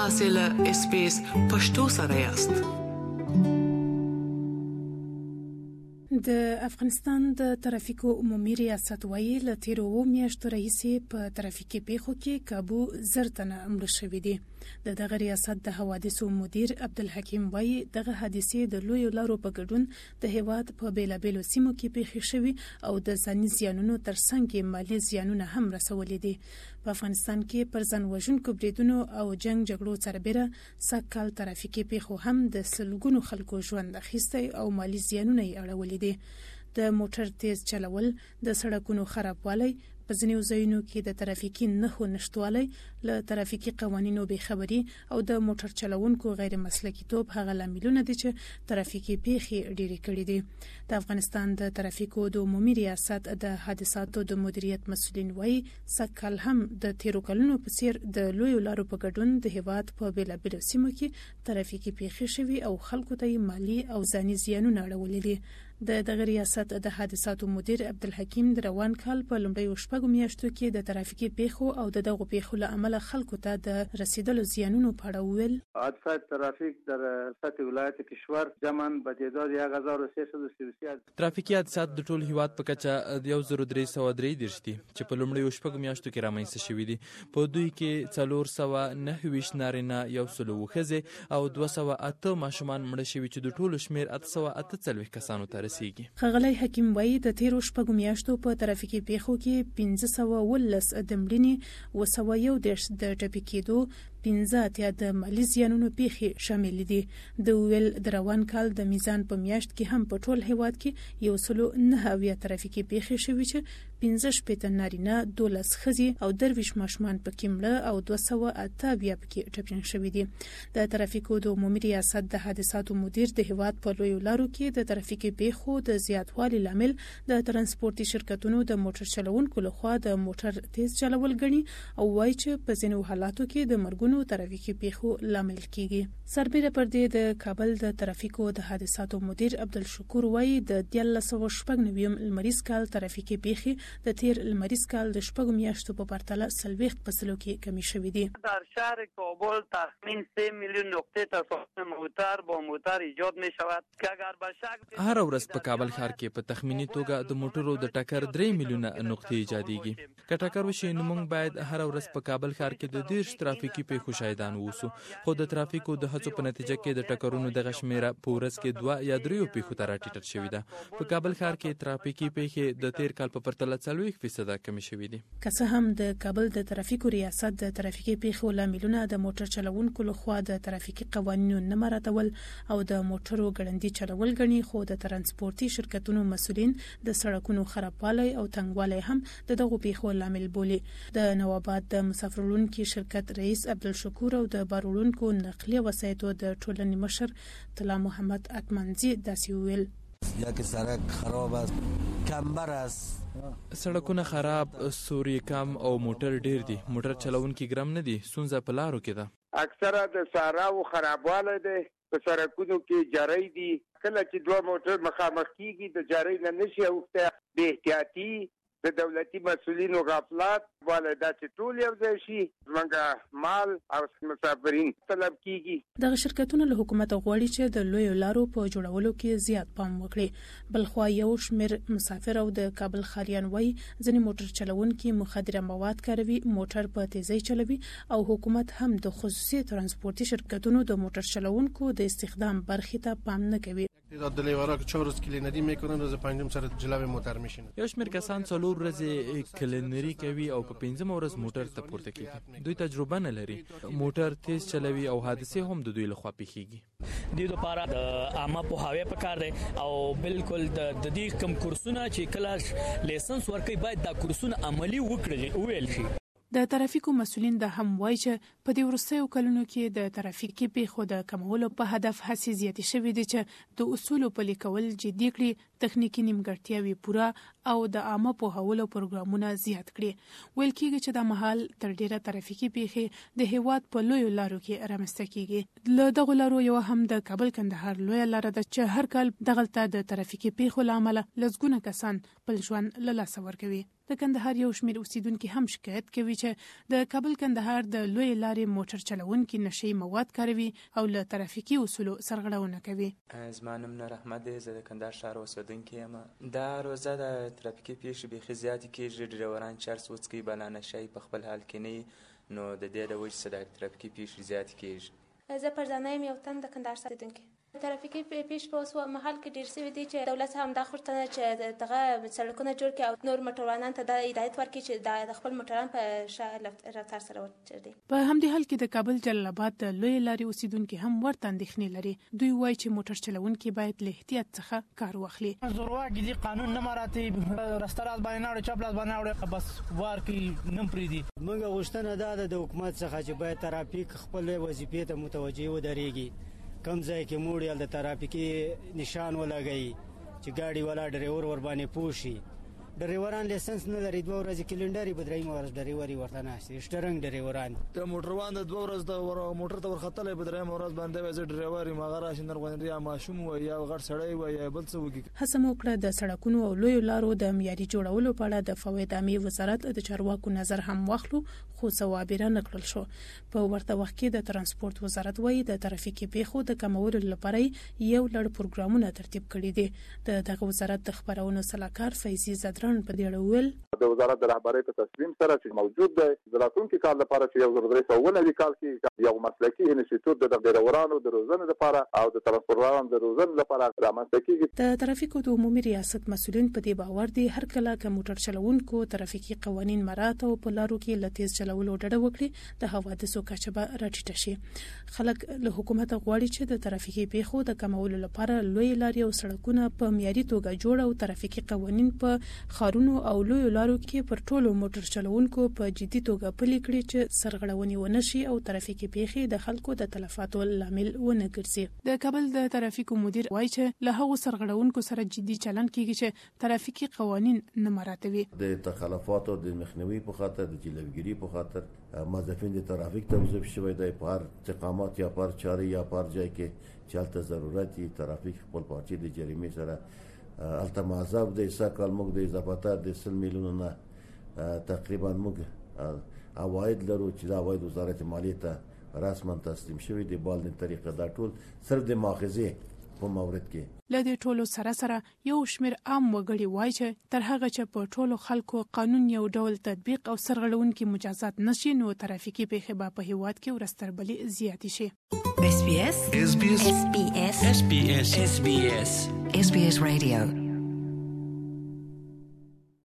تاسو له SBS پښتو سره یاست. د افغانستان د ترافیکو عمومي ریاست وایي له تیرو میاشتو راهیسې په ترافیکي پیښو کې کابو زرتنه مړه شوي دي. دغه ریاست د حوادثو مدیر عبدالحکیم وایي دغه حادثې د لویو لارو په ګډون د هیواد په بیلابیلو سیمو کې پیښې شوي او د ځاني زیانونو ترڅنګ مالي زیانونه هم رسولي دي. په افغانستان کې پر ځان وژونکو بریدونو او جګړو سربېره سږ کال ترافیکي پیښو هم د سلګونو خلکو ژوند اخیستی او مالي زیانونه یې اړولي دي. د موټر تیز چلول، د سړکونو خرابوالی، په ځینو ځایونو کې د ترافیکي نښو نشتوالی، له ترافیکي قوانینو بېخبري او د موټر چلوونکو غیر مسلکي توب هغه لاملونه دي چې ترافیکي پیښې ډېرې کړي دي. د افغانستان د ترافیکو د عمومي ریاست د حادثاتو د مدیریت مسؤلین وایي سږ کال هم د تیرو کلونو په څیر د لویو لارو په ګډون د هیواد په بیلابیلو سیمو کې ترافیکي پیښې شوي او خلکو ته یې مالي او ځاني زیانونه اړولي دي. دغه ریاست د حادثاتو مدیر عبدالحکیم د روان کال په لومړیو شپږو میاشتو کې د ترافیکي پیښو او دغو پیښو له امله خلکو ته د رسیدلو زیانونو په اړه وویل. حادثات ترافیک در سطح ولایت کشور جمعاً به تعداد 1333 ترافیکي حادثات د ټول هیواد په کچه 1333 دي چې په لومړیو شپږو میاشتو کې رامنځته شوي دي. په دوی کې 429 نارینه، 100 ښځې او 208 ماشومان مړه شوي چې د ټولو شمیر 848 کسانو ته رسیږي. ښاغلی حکیم وایي د تیرو شپږو میاشتو په ترافیکي پیښو کې 519 د مړینې، 211 د ټپي کېدو، 15 د مالي زیانونو پیښې شامل دي. د ویل د روان کال د میزان په میاشت کې هم په ټول هیواد کې 109 ترافیکي پیښې شوي چې 15 نارینه، 12 ښځې او 23 ماشومان پکې مړه او 208 پکې ټپیان شوي دي. د ترافیکو د عمومي ریاست د حادثاتو مدیر د هیواد په لویو لارو کې د ترافیکي پیښو د زیاتوالي لامل د ترانسپورتي شرکتونو د موټر چلوونکو لخوا د موټر تیز چلول ګڼي او وایي چې په ځینو حالاتو کې د مرګونو ترافیکي پیښو لامل کیږي. سربېره پر دې د کابل د ترافیکو د حادثاتو مدیر عبدالشکور وایي د 1996 لمریز کال ترافیکي پیښې د تیر لمریز کال د شپږو میاشتو په پرتله 40 فاصلو کې کمی شوې دي. در شهر کابل تخمین 3 میلیون نقطه تصادم موتر با موتر ایجاد می شود که اگر به شک هر ورځ په کابل ښار کې په تخمینی توګه د موټرو د ټکر 3 میلیونه نقطې ایجادېږي. که ټکر وشي نو موږ باید هر ورځ په کابل ښار کې د 10 ترافیکي پیښو شاهدان اوسو، خو د ترافیکو د هڅو په نتیجه کې د ټکرونو دغه شمیره په ورځ کې 2 یا 3 پیښو ته راټیټه شوې ده. په کابل ښار کې ترافیکي پیښې د تیر کال په پرتله 40% کمی شوې دي. که څه هم د کابل د ترافیکو ریاست د ترافیکي پیښو لاملونه د موټر چلوونکو لخوا د ترافیکي قوانینو نه مراعاتول او د موټرو ګړندي چلول ګڼي، خو د ترانسپورتي شرکتونو مسؤلین د سړکونو خرابوالی او تنګوالی هم دغه پیښو لامل بولي. د نواباد د مسافرونکو شرکت رئیس عبدالشکور او د بارولونکو نقلیه وسایطو د ټولنې مشر طلا محمد اتمنزی داسې ویل. یا که سړک خراب است، کمبر است، سړکونه خراب، سوري کم او موټر ډیر دي. موټر چلوونکي ګرم نه دي، ستونزه په لارو کې ده. اکثره د صحراو خرابوالی دی، په سړکونو کې جاري دي. کله چې دوه موټر مخامخ کیږي د جاري نه نشي اوخته، بې احتیاطي، د دولتي مسؤلینو غفلت ولې دا چې ټول یو ځای شي زموږ مال او مسافرین طلب کیږي. دغه شرکتونه له حکومت غواړي چې د لویو لارو په جوړولو کې زیات پام وکړي. بلخوا یو شمېر مسافر او د کابل ښاریان وایي ځینې موټر چلوونکي مخدره مواد کاروي، موټر په تیزۍ چلوي او حکومت هم د خصوصي ترانسپورتي شرکتونو د موټر چلوونکو د استخدام برخې ته پام نه کوي. تعداد لیوارا که 4 روز کلینری میکنن روز پنجم سر جلوی موټر میشینن. یو شمېر کسان 4 ورځې کلینری کوي او په 5مه ورځ موټر ته پورته کیږي. دوی تجربه نه لري، موټر تیز چلوي او حادثه هم د دوی لخوا پیښیږي. دې لپاره د عامه پوهاوی پکار دی او بالکل د دې کم کورسونه چې کلاس لایسنس ورکوي باید دا کورسونه عملی وویل شي. د ترافیکو مسؤلین د هم وایي چې په دې وروستیو کلونو کې د ترافیکي پیښو د کمولو په هدف هڅې زیاتې شوې دي چې د اصولو پلي کول جدي کړي، تخنیکي نیمګړتیاوې پوره او د عامه پوهاولو پروګرامونه زیات کړي. ویل کېږي چې د مهال تر ډیره ترافیکي پیښې د هیواد په لویو لارو کې رامنځته کیږي. له دغو لارو یو هم د کابل کندهار لویه لاره ده چې هر کال دغلته د ترافیکي پیښو له امله لسګونه کسان خپل ژوند له لاسه ورکوي. د کندهار یو شمېر اوسیدونکي هم شکایت کوي چې د کابل کندهار د لوی لارې موټر چلوونکي نشي مواد کاروي او له ترافیکي اصولو سرغړونه کوي. زما نوم نور احمد دی، زه د کندهار ښار اوسیدونکی یم. دا روزه د ترافیکي پیښې بیخي زیاتې کېږي. ډریوران چرس وڅکوي، بلا نشی په خپل حال کې نه، نو د دې د وجې څخه د ترافیکي پیښې زیاتې کېږي. زه فرزانه یم، یو تن د کندهار اوسیدونکی. ترافیکي پیښ په اوس مهال کې ډېر شوي دي چې دولت هم دا غوښتنه چې دغه سړکونه جوړ کړي او نور موټروانانو ته دا هدایت ورکړي چې د خپل موټران په ښه رفتار سره وچلوي. په همدې حال کې د کابل جلال آباد د لوی لارې اوسیدونکي هم ورته اندېښنې لري. دوی وایي چې موټر چلوونکي باید له احتیاط څخه کار واخلي. زورواکي دي، قانون نه مراعاتوي، راسته راست باندې نه وړي، چپ لاس باندې وړي، بس وار کوي، نه پرېږدي. موږ غوښتنه دا ده د حکومت څخه چې باید ترافیک خپل وظیفې ته متوجه ودرېږي. کم ځای کې موړ د ترافیکي نشان ولګوي چې ګاډي والا ډریور ور باندې پوه شي. ډریوران لیسنس نه لري، 2 ورځې کلندري به درېیمه ورځ ډریوري ورته ناشتي شټرنګ ډریوران. د موټروان د 2 ورځې د موټر ته ورختلې به درېیمه ورځ باندې زه ډریور یم، هغه راشي نرغونډي یا ماشوم وي یا غټ سړی وي یا بل څه وکړي. هڅه مو کړه د سړکونو او لویو لارو د معیاري جوړولو په اړه د فواید عامې وزارت د چارواکو نظر هم واخلو، خو ثوابره نکړل شو. په ورته وخت کې د ترانسپورت وزارت وایي د ترافیکي پیښو د کمولو لپاره یو لړ پروګرامونه ترتیب کړي دي. دغه وزارت د خبرونو سلاکار فیضي زدران په دې اړه د وزارت د رهبرۍ په تصمیم سره چې موجود دی د راتلونکي کال لپاره چې 1309 کال کې یو مسلکي انسټیټیوټ د ډریورانو د روزنې لپاره او د ترانسپورټرانو د روزنې لپاره رامنځته کیږي. د ترافیکو د عمومي ریاست مسؤلین په دې باور دي هر کله چې موټر چلوونکو ترافیکي قوانین مراعات او په لارو کې له تیز چلولو ډډه وکړي د حوادثو کچه به راټیټه شي. خلک له حکومت غواړي چې د ترافیکي پیښو د کمولو لپاره لوی لارې او سړکونه په معیاري توګه جوړ او ترافیکي قوانین په ښارونو او لوی لارو کې پر ټولو موټر چلوونکو په جدي توګه پلي کړي چې سرغړونې ونه شي او ترافیکي پیښې د خلکو د تلفاتو لامل ونه ګرځي. د کابل د ترافیکو مدیر وایي چې له هغو سرغړونکو سره جدي چلند کیږي چې ترافیکي قوانین نه مراعاتوي. د تخلفاتو د مخنیوي په خاطر د جلوګیری په خاطر موظفین د ترافیک توظیف شوی دی په هر استقامت یا پر چاري یا پر ځای کې چالت ضرورت دی ترافیک خپل پارچې د جریمې سره التمازاب د ساکل موږ د اضافه د 100 میلیونه تقریبا موږ عواید لرو چې دا عواید وزارت مالیې ته رسما تسلیم شوی دی. بال د طریقه دا ټول صرف د ماخذې په مورد کې له دې ټولو سره یو شمېر عام وګړي وایي چې تر هغه چې په ټولو خلکو قانون یو ډول تطبیق او سرغړونکي مجازات نشي نو ترافیکي پیښې به په هیواد کې ورستربلي زیاتې شي. SBS Radio